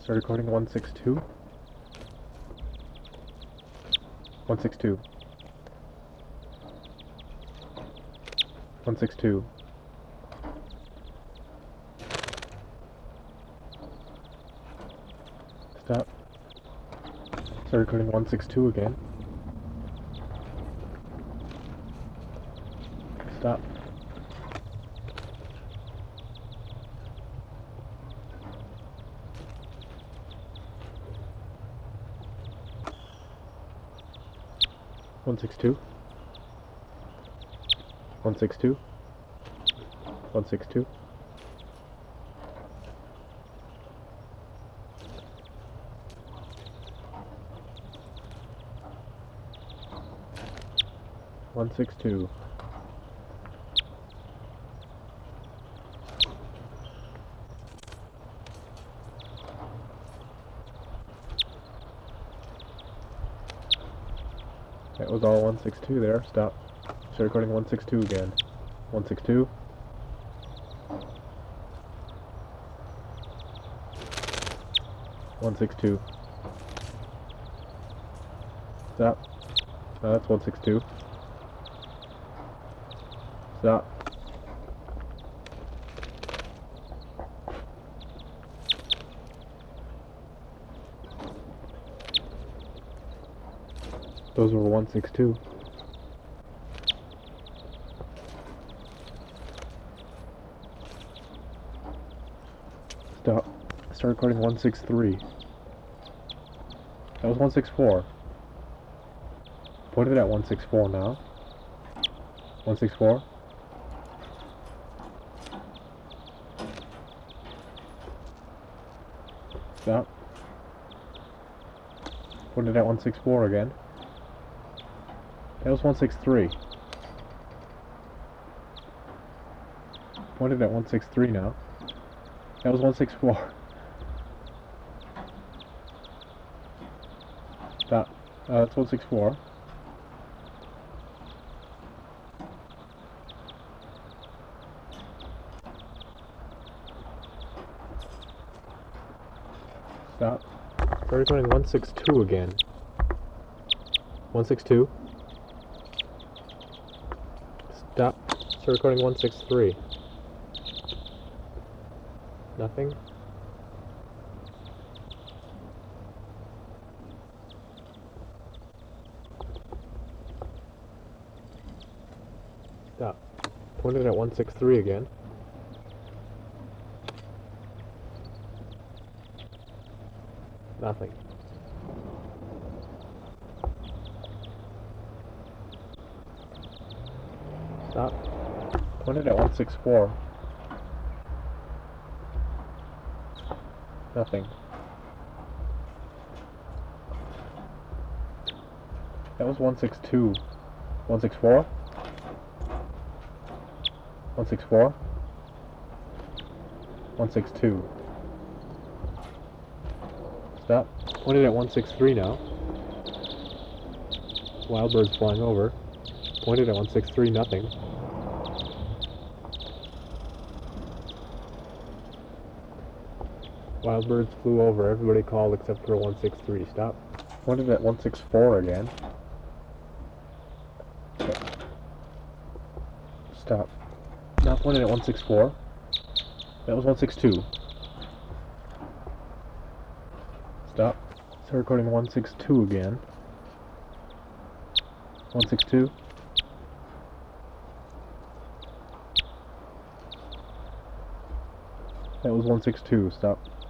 Start recording 162. 162. 162. Stop. Start recording 162 again. Stop. One 162. 162. 162. One 162. That was all 162 there. Stop. Start recording 162 again. 162. 162. Stop. No, that's 162. Stop. Those were 162. Stop. Start recording 163. That was 164. Point it at 164 now. 164. Stop. Point it at 164 again. That was 163. Point it at 163 now. That was 164. Stop. That's 164. Stop. Start recording 162 again. 162. Stop. Start recording 163. Nothing. Stop. Point it at 163 again. Nothing. Stop. Point it at 164. Nothing. That was 162. 164. 164. 162. Stop. Point it at 163 now. Wild birds flying over. Point it at 163, nothing. Wild birds flew over, everybody called except for 163. Stop. Point it at 164 again. Stop. Now point it at 164. That was 162. Stop. Start recording 162 again. 162. That was 162. Stop.